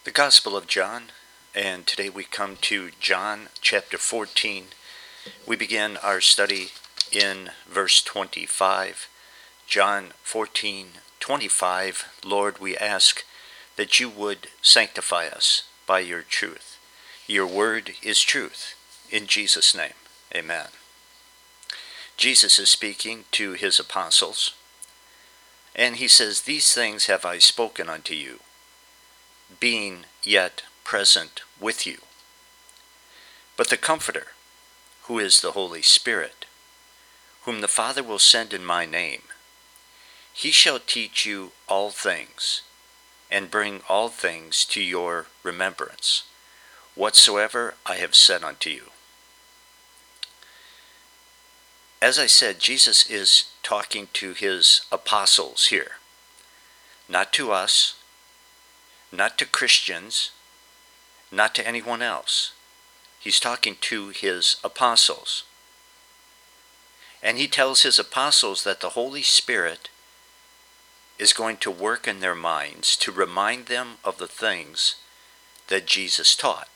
The Gospel of John, and today we come to John chapter 14. We begin our study in verse 25. John 14:25. Lord, we ask that you would sanctify us by your truth. Your word is truth. In Jesus' name, amen. Jesus is speaking to his apostles, and he says, "These things have I spoken unto you, being yet present with you. But the Comforter, who is the Holy Spirit, whom the Father will send in my name, he shall teach you all things, and bring all things to your remembrance, whatsoever I have said unto you." As I said, Jesus is talking to his apostles here, not to us, not to Christians, not to anyone else. He's talking to his apostles. And he tells his apostles that the Holy Spirit is going to work in their minds to remind them of the things that Jesus taught.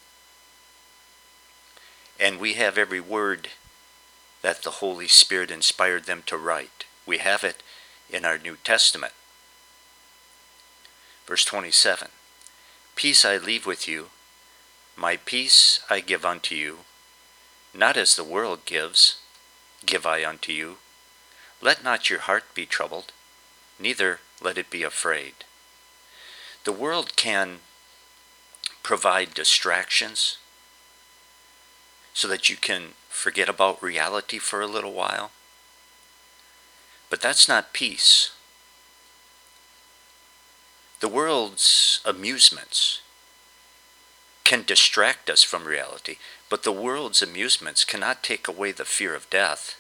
And we have every word that the Holy Spirit inspired them to write. We have it in our New Testament. Verse 27, "Peace I leave with you, my peace I give unto you. Not as the world gives, give I unto you. Let not your heart be troubled, neither let it be afraid." The world can provide distractions so that you can forget about reality for a little while. But that's not peace. The world's amusements can distract us from reality, but the world's amusements cannot take away the fear of death.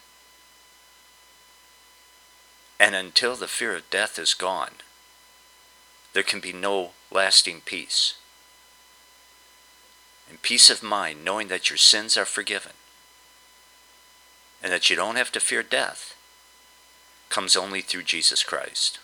And until the fear of death is gone, there can be no lasting peace. And peace of mind, knowing that your sins are forgiven, and that you don't have to fear death, comes only through Jesus Christ.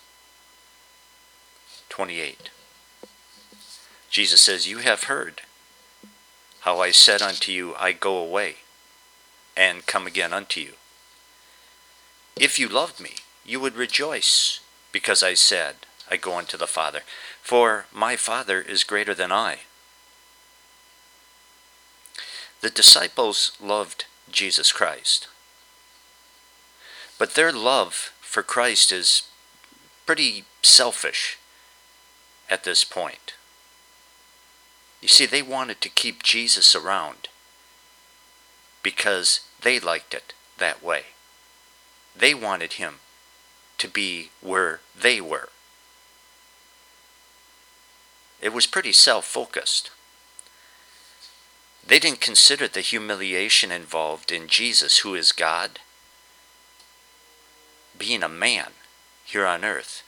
28. Jesus says, "You have heard how I said unto you, I go away, and come again unto you. If you loved me, you would rejoice, because I said, I go unto the Father, for my Father is greater than I." The disciples loved Jesus Christ, but their love for Christ is pretty selfish at this point. You see, they wanted to keep Jesus around because they liked it that way. They wanted him to be where they were. It was pretty self-focused. They didn't consider the humiliation involved in Jesus, who is God, being a man here on earth.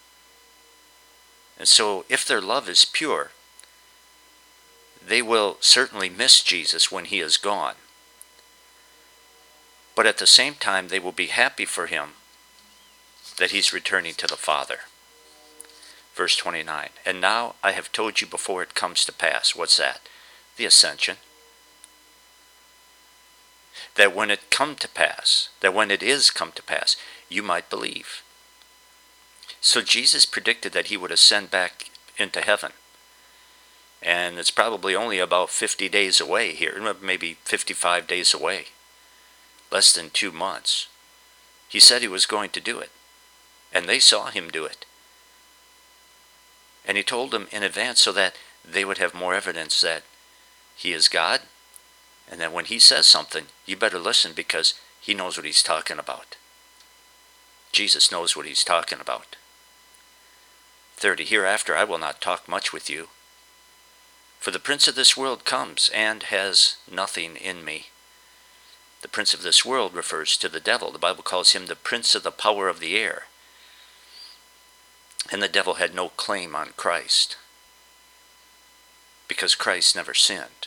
And so if their love is pure, they will certainly miss Jesus when he is gone. But at the same time, they will be happy for him that he's returning to the Father. Verse 29, "And now I have told you before it comes to pass." What's that? The ascension. "That when it come to pass, that when it is come to pass, you might believe." So Jesus predicted that he would ascend back into heaven. And it's probably only about 50 days away here, maybe 55 days away. Less than 2 months. He said he was going to do it. And they saw him do it. And he told them in advance so that they would have more evidence that he is God. And that when he says something, you better listen, because he knows what he's talking about. Jesus knows what he's talking about. 30, "Hereafter I will not talk much with you, for the prince of this world comes and has nothing in me." The prince of this world refers to the devil. The Bible calls him the prince of the power of the air. And the devil had no claim on Christ, because Christ never sinned.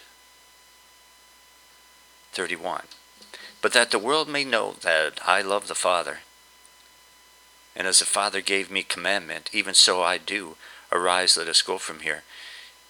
31, "But that the world may know that I love the Father, and as the Father gave me commandment, even so I do. Arise, let us go from here."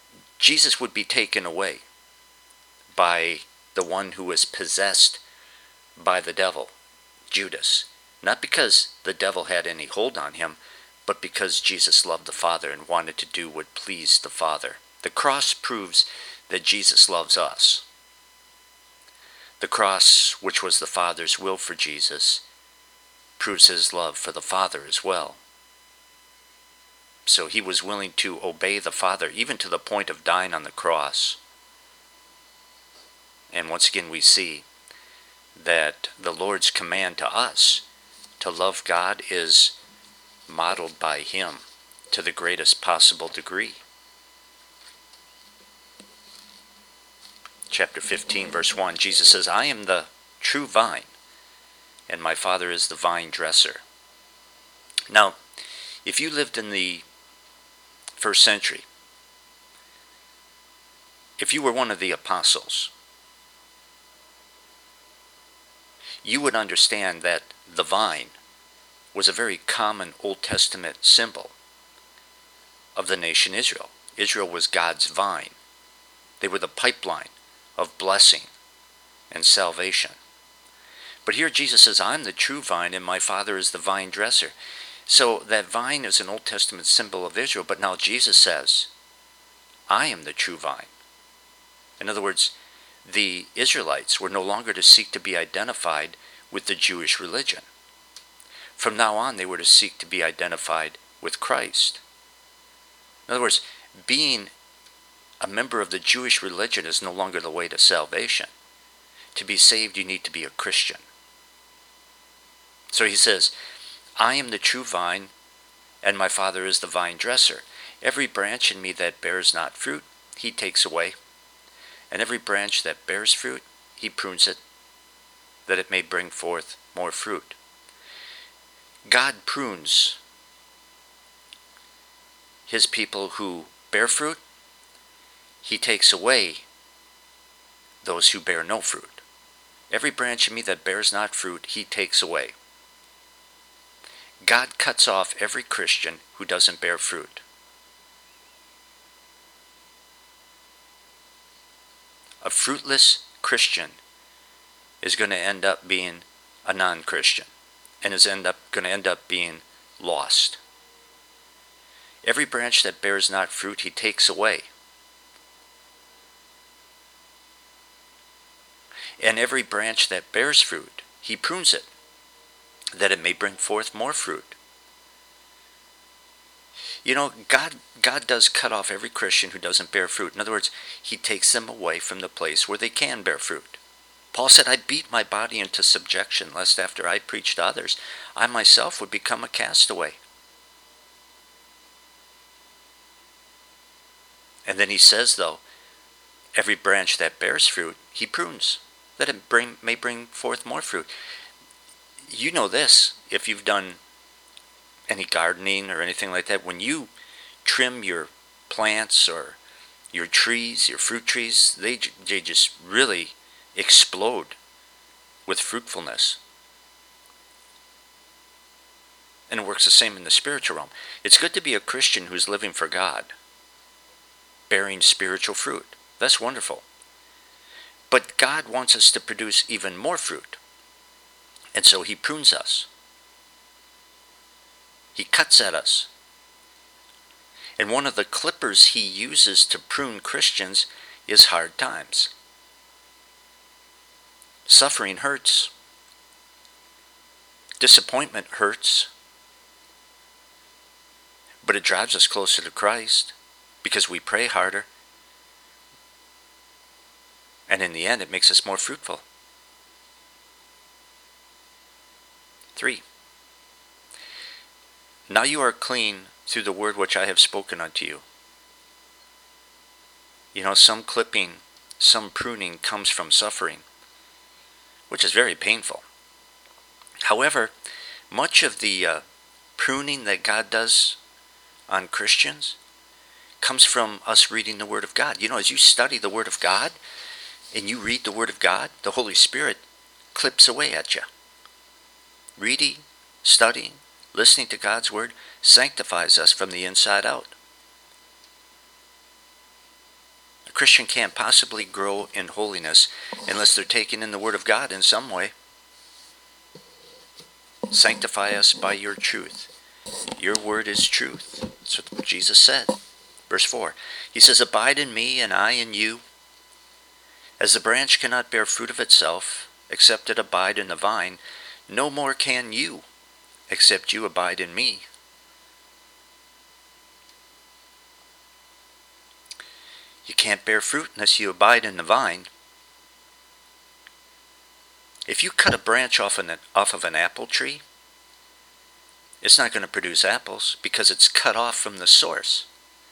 Jesus would be taken away by the one who was possessed by the devil, Judas. Not because the devil had any hold on him, but because Jesus loved the Father and wanted to do what pleased the Father. The cross proves that Jesus loves us. The cross, which was the Father's will for Jesus, proves his love for the Father as well. So he was willing to obey the Father, even to the point of dying on the cross. And once again we see that the Lord's command to us to love God is modeled by him to the greatest possible degree. Chapter 15, verse 1, Jesus says, I am the true vine, and my Father is the vine dresser. Now, if you lived in the first century, if you were one of the apostles, you would understand that the vine was a very common Old Testament symbol of the nation Israel. Israel was God's vine. They were the pipeline of blessing and salvation. But here Jesus says, I'm the true vine and my Father is the vine dresser. So that vine is an Old Testament symbol of Israel, but now Jesus says, I am the true vine. In other words, the Israelites were no longer to seek to be identified with the Jewish religion. From now on, they were to seek to be identified with Christ. In other words, being a member of the Jewish religion is no longer the way to salvation. To be saved, you need to be a Christian. So he says, I am the true vine, and my Father is the vine dresser. Every branch in me that bears not fruit, he takes away. And every branch that bears fruit, he prunes it, that it may bring forth more fruit. God prunes his people who bear fruit. He takes away those who bear no fruit. Every branch in me that bears not fruit, he takes away. God cuts off every Christian who doesn't bear fruit. A fruitless Christian is going to end up being a non-Christian and is going to end up being lost. Every branch that bears not fruit, he takes away. And every branch that bears fruit, he prunes it, that it may bring forth more fruit. You know, God does cut off every Christian who doesn't bear fruit. In other words, he takes them away from the place where they can bear fruit. Paul said, I beat my body into subjection, lest after I preached to others, I myself would become a castaway. And then he says, though, every branch that bears fruit, he prunes, that it may bring forth more fruit. You know this, if you've done any gardening or anything like that, when you trim your plants or your trees, your fruit trees, they just really explode with fruitfulness. And it works the same in the spiritual realm. It's good to be a Christian who's living for God, bearing spiritual fruit. That's wonderful. But God wants us to produce even more fruit. And so he prunes us. He cuts at us. And one of the clippers he uses to prune Christians is hard times. Suffering hurts. Disappointment hurts. But it drives us closer to Christ because we pray harder. And in the end, it makes us more fruitful. 3. Now you are clean through the word which I have spoken unto you. You know, some clipping, some pruning comes from suffering, which is very painful. However, much of the pruning that God does on Christians comes from us reading the Word of God. You know, as you study the Word of God and you read the Word of God, the Holy Spirit clips away at you. Reading, studying, listening to God's Word sanctifies us from the inside out. A Christian can't possibly grow in holiness unless they're taking in the Word of God in some way. Sanctify us by your truth. Your word is truth. That's what Jesus said. Verse 4. He says, abide in me and I in you. As the branch cannot bear fruit of itself, except it abide in the vine, no more can you, except you abide in me. You can't bear fruit unless you abide in the vine. If you cut a branch off of an apple tree, it's not going to produce apples because it's cut off from the source.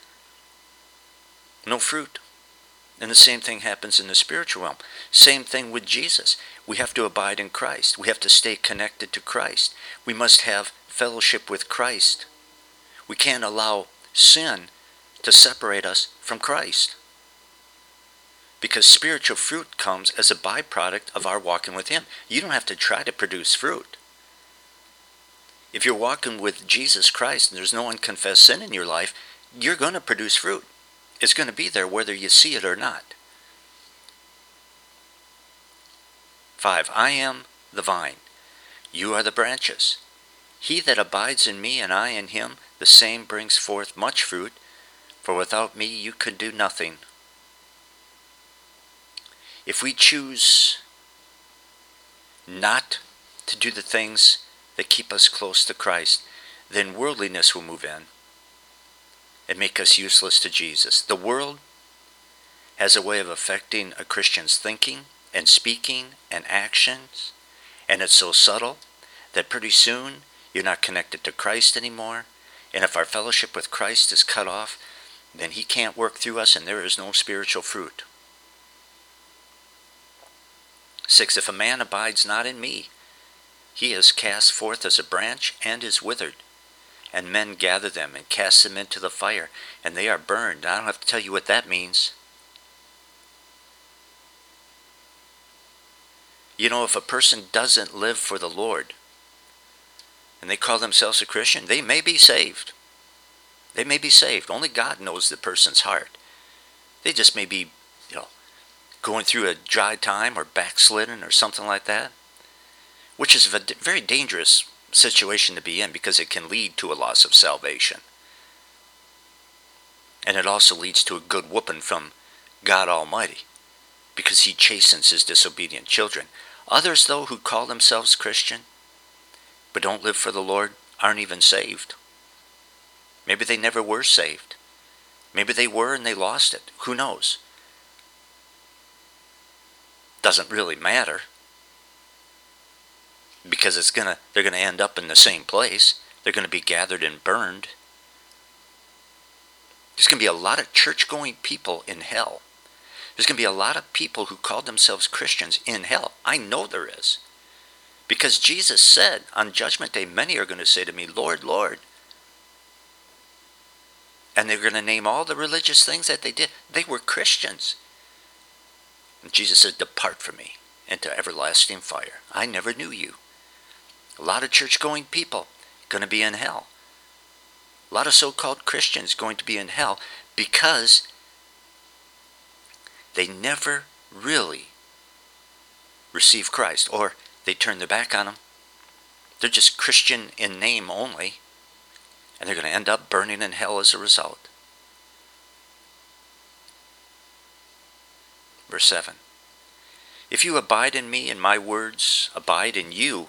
No fruit. And the same thing happens in the spiritual realm. Same thing with Jesus. We have to abide in Christ. We have to stay connected to Christ. We must have fellowship with Christ. We can't allow sin to separate us from Christ. Because spiritual fruit comes as a byproduct of our walking with Him. You don't have to try to produce fruit. If you're walking with Jesus Christ and there's no unconfessed sin in your life, you're going to produce fruit. It's going to be there whether you see it or not. 5. I am the vine. You are the branches. He that abides in me and I in him, the same brings forth much fruit, for without me you could do nothing. If we choose not to do the things that keep us close to Christ, then worldliness will move in and make us useless to Jesus. The world has a way of affecting a Christian's thinking and speaking and actions, and it's so subtle that pretty soon you're not connected to Christ anymore, and if our fellowship with Christ is cut off, then He can't work through us and there is no spiritual fruit. 6. If a man abides not in me, he is cast forth as a branch and is withered. And men gather them and cast them into the fire, and they are burned. I don't have to tell you what that means. You know, if a person doesn't live for the Lord, and they call themselves a Christian, they may be saved. They may be saved. Only God knows the person's heart. They just may be, going through a dry time or backslidden or something like that, which is a very dangerous situation to be in because it can lead to a loss of salvation. And it also leads to a good whooping from God Almighty because He chastens His disobedient children. Others, though, who call themselves Christian but don't live for the Lord aren't even saved. Maybe they never were saved. Maybe they were and they lost it. Who knows? Doesn't really matter. Because they're going to end up in the same place. They're going to be gathered and burned. There's going to be a lot of church-going people in hell. There's going to be a lot of people who call themselves Christians in hell. I know there is. Because Jesus said, on Judgment Day, many are going to say to me, Lord, Lord. And they're going to name all the religious things that they did. They were Christians. And Jesus said, depart from me into everlasting fire. I never knew you. A lot of church-going people going to be in hell. A lot of so-called Christians going to be in hell because they never really receive Christ, or they turn their back on Him. They're just Christian in name only, and they're going to end up burning in hell as a result. Verse 7. If you abide in me and my words abide in you,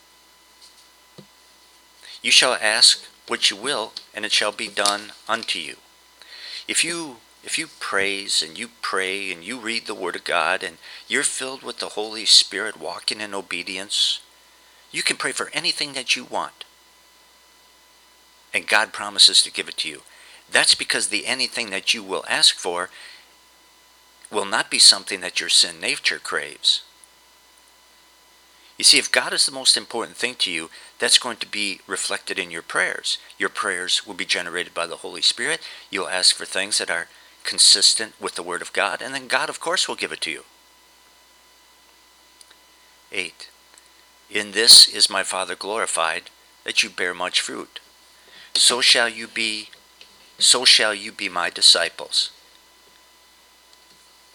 you shall ask what you will, and it shall be done unto you. If you praise and you pray and you read the Word of God and you're filled with the Holy Spirit walking in obedience, you can pray for anything that you want. And God promises to give it to you. That's because the anything that you will ask for will not be something that your sin nature craves. You see, if God is the most important thing to you, that's going to be reflected in your prayers. Your prayers will be generated by the Holy Spirit. You'll ask for things that are consistent with the Word of God, and then God, of course, will give it to you. 8. In this is my Father glorified, that you bear much fruit. So shall you be my disciples.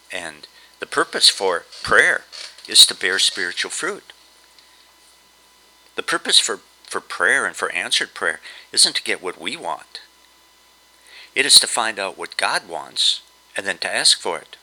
And the purpose for prayer is to bear spiritual fruit. The purpose for prayer and for answered prayer isn't to get what we want. It is to find out what God wants and then to ask for it.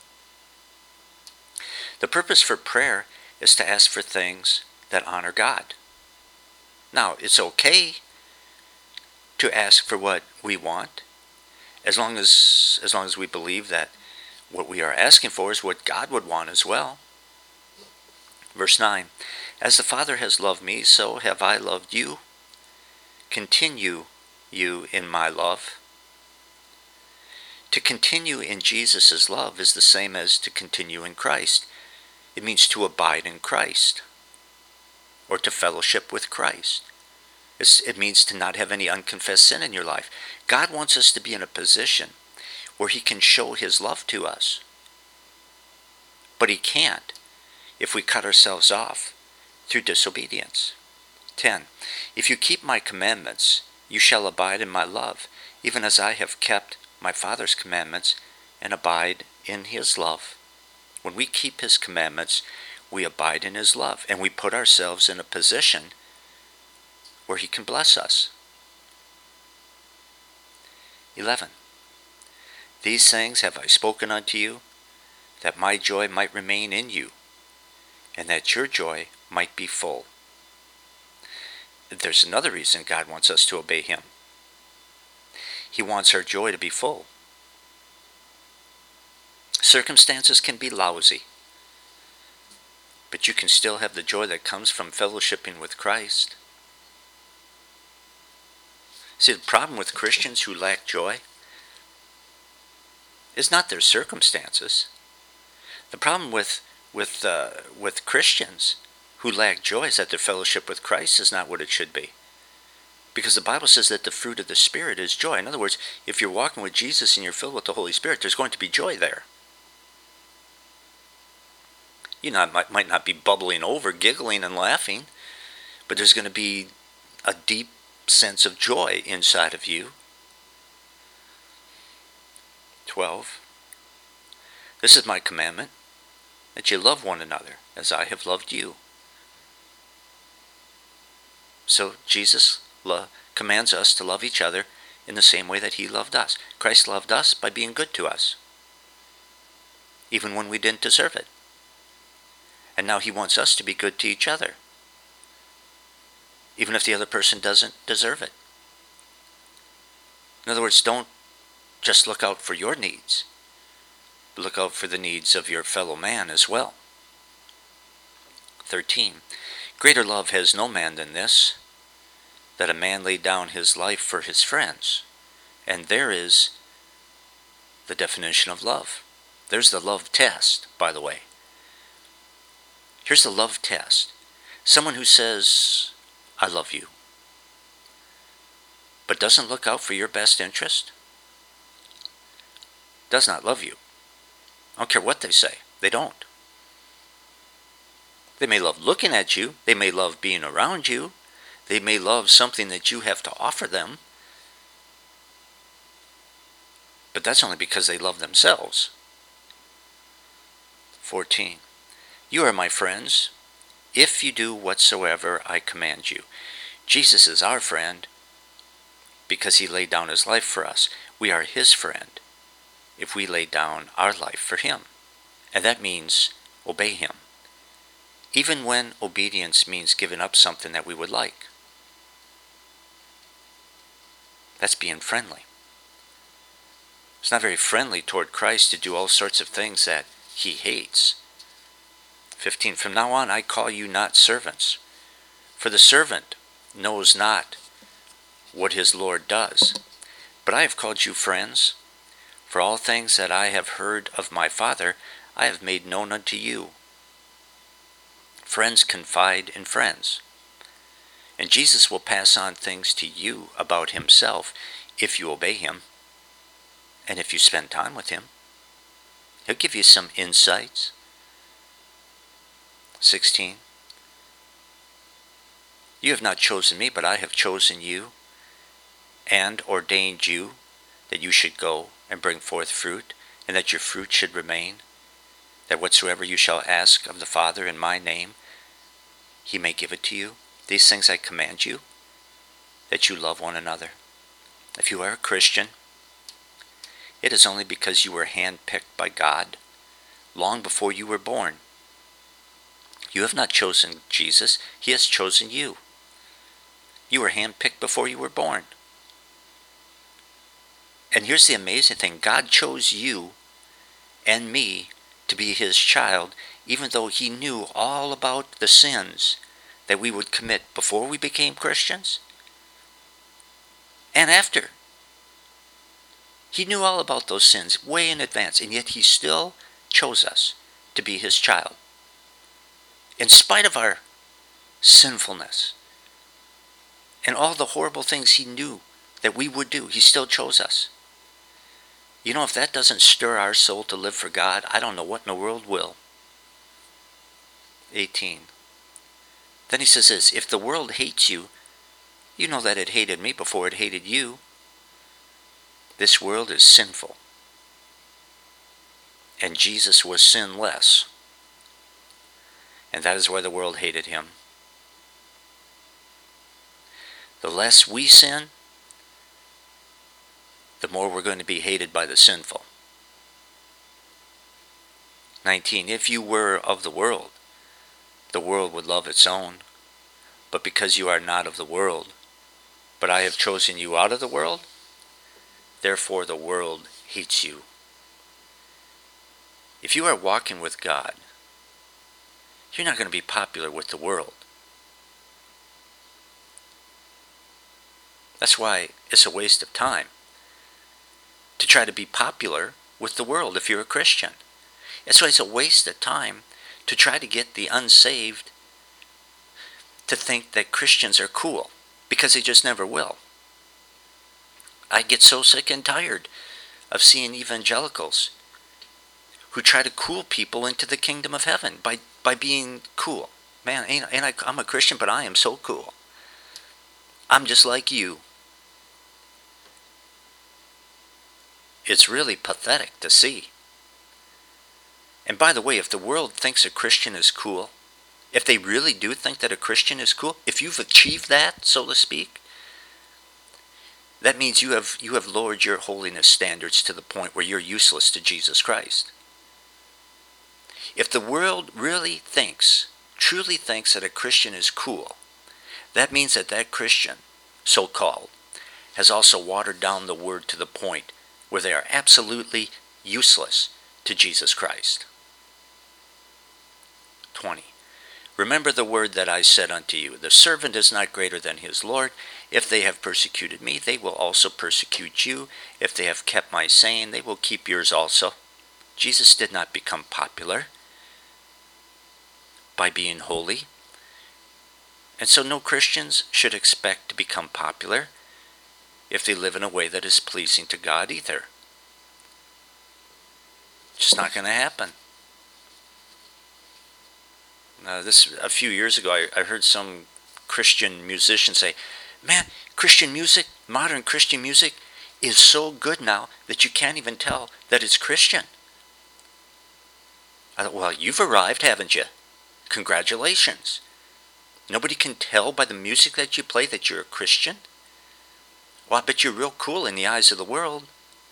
The purpose for prayer is to ask for things that honor God. Now, it's okay to ask for what we want, as long as we believe that what we are asking for is what God would want as well. Verse 9, as the Father has loved me, so have I loved you. Continue you in my love. To continue in Jesus' love is the same as to continue in Christ. It means to abide in Christ, or to fellowship with Christ. It means to not have any unconfessed sin in your life. God wants us to be in a position where he can show his love to us. But he can't if we cut ourselves off through disobedience. 10. If you keep my commandments, you shall abide in my love, even as I have kept my Father's commandments and abide in his love. When we keep his commandments, we abide in his love, and we put ourselves in a position where he can bless us. 11. These things have I spoken unto you, that my joy might remain in you, and that your joy might be full. There's another reason God wants us to obey him. He wants our joy to be full. Circumstances can be lousy, but you can still have the joy that comes from fellowshipping with Christ. See, the problem with Christians who lack joy is not their circumstances. The problem with Christians who lack joy is that their fellowship with Christ is not what it should be. Because the Bible says that the fruit of the Spirit is joy. In other words, if you're walking with Jesus and you're filled with the Holy Spirit, there's going to be joy there. You know, it might not be bubbling over, giggling and laughing, but there's going to be a deep sense of joy inside of you. 12. This is my commandment, that you love one another as I have loved you. So Jesus commands us to love each other in the same way that he loved us. Christ loved us by being good to us, even when we didn't deserve it. And now he wants us to be good to each other, even if the other person doesn't deserve it. In other words, don't just look out for your needs, but look out for the needs of your fellow man as well. 13. Greater love has no man than this, that a man lay down his life for his friends. And there is the definition of love. There's the love test, by the way. Here's the love test. Someone who says, I love you, but doesn't look out for your best interest, does not love you. I don't care what they say. They don't. They may love looking at you. They may love being around you. They may love something that you have to offer them. But that's only because they love themselves. 14. You are my friends, if you do whatsoever I command you. Jesus is our friend because he laid down his life for us. We are his friend if we lay down our life for him. And that means obey him, even when obedience means giving up something that we would like. That's being friendly. It's not very friendly toward Christ to do all sorts of things that he hates. 15. From now on I call you not servants, for the servant knows not what his Lord does. But I have called you friends, for all things that I have heard of my Father I have made known unto you. Friends confide in friends. And Jesus will pass on things to you about himself if you obey him and if you spend time with him. He'll give you some insights. 16. You have not chosen me, but I have chosen you and ordained you that you should go and bring forth fruit, and that your fruit should remain, that whatsoever you shall ask of the Father in my name, he may give it to you. These things I command you, that you love one another. If you are a Christian, it is only because you were handpicked by God long before you were born. You have not chosen Jesus. He has chosen you. You were handpicked before you were born. And here's the amazing thing. God chose you and me to be his child, even though he knew all about the sins that we would commit before we became Christians and after. He knew all about those sins way in advance, and yet he still chose us to be his child. In spite of our sinfulness and all the horrible things he knew that we would do, he still chose us. You know, if that doesn't stir our soul to live for God, I don't know what in the world will. 18. Then he says this, if the world hates you, you know that it hated me before it hated you. This world is sinful, and Jesus was sinless, and that is why the world hated him. The less we sin, the more we're going to be hated by the sinful. 19. If you were of the world would love its own. But because you are not of the world, but I have chosen you out of the world, therefore the world hates you. If you are walking with God, you're not going to be popular with the world. That's why it's a waste of time to try to be popular with the world if you're a Christian. That's why it's a waste of time to try to get the unsaved to think that Christians are cool, because they just never will. I get so sick and tired of seeing evangelicals who try to cool people into the kingdom of heaven by being cool. Man, I'm a Christian, but I am so cool. I'm just like you. It's really pathetic to see. And by the way, if the world thinks a Christian is cool, if they really do think that a Christian is cool, if you've achieved that, so to speak, that means you have lowered your holiness standards to the point where you're useless to Jesus Christ. If the world really truly thinks that a Christian is cool, that means that Christian, so-called, has also watered down the word to the point where they are absolutely useless to Jesus Christ. 20. Remember the word that I said unto you, the servant is not greater than his Lord. If they have persecuted me, they will also persecute you. If they have kept my saying, they will keep yours also. Jesus did not become popular by being holy. And so no Christians should expect to become popular if they live in a way that is pleasing to God either. It's just not going to happen. A few years ago, I heard some Christian musician say, man, Christian music, modern Christian music, is so good now that you can't even tell that it's Christian. I thought, well, you've arrived, haven't you? Congratulations. Nobody can tell by the music that you play that you're a Christian? Well, I bet you're real cool in the eyes of the world.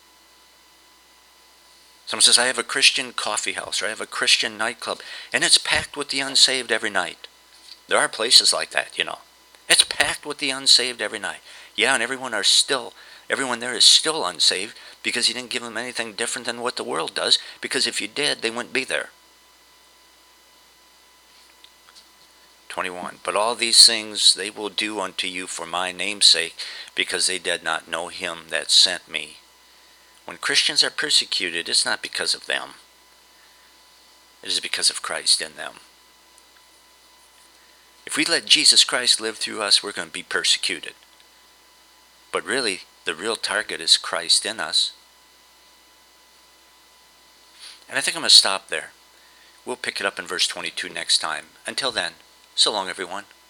Someone says, I have a Christian coffee house, or I have a Christian nightclub, and it's packed with the unsaved every night. There are places like that, you know. It's packed with the unsaved every night. Yeah, and everyone there is still unsaved because you didn't give them anything different than what the world does, because if you did, they wouldn't be there. 21. But all these things they will do unto you for my name's sake, because they did not know him that sent me. When Christians are persecuted, it's not because of them. It is because of Christ in them. If we let Jesus Christ live through us, we're going to be persecuted. But really, the real target is Christ in us. And I think I'm going to stop there. We'll pick it up in verse 22 next time. Until then, so long everyone.